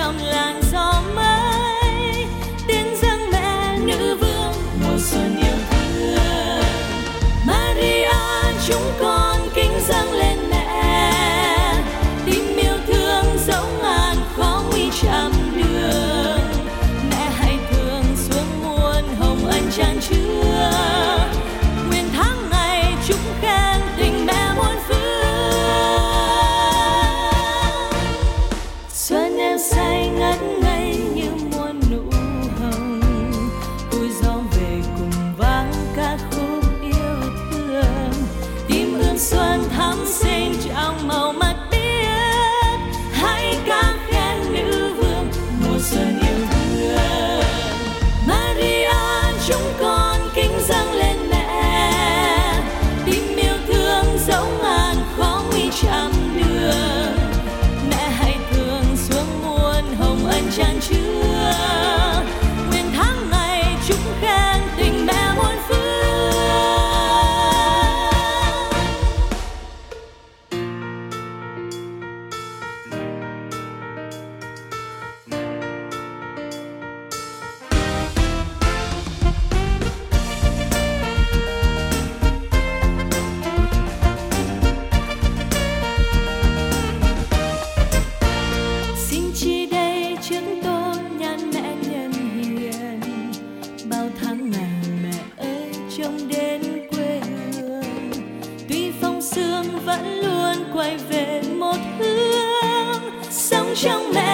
trong làn gió mới đến dâng mẹ nữ vương mùa xuân yêu thương. Maria chúng con kính dâng lên mẹ, tình yêu thương dẫu ngàn khó nguy trăm đường. Mẹ hãy thương xuống muôn hồng ân chan chứa, nguyện tháng ngày chúc khen tình mẹ muôn phương. Xuân em say ngất ngây như muôn nụ hồng, vui gió về cùng vang ca khúc yêu thương. Tim ươm xuân thắm xinh trong màu mắt biếc, hãy ca khen nữ vương mùa xuân yêu thương. Maria chúng con kính dâng lên mẹ, tình yêu thương dẫu ngàn khó nguy trăm đường. Mẹ hãy thương xuống muôn hồng ân chan chứa, nguyện tháng ngày chúc khen tình mẹ muôn phương. Xin chi đây trước tôi nhan mẹ nhân hiền, bao tháng ngày mẹ ơi trông đến quê hương. Tuy phong sương vẫn luôn quay về một hướng, sống trong mẹ